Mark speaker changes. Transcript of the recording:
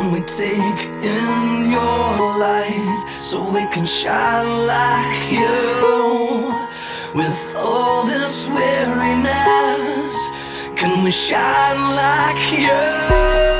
Speaker 1: can we take in your light so we can shine like you? With all this weariness, can we shine like you?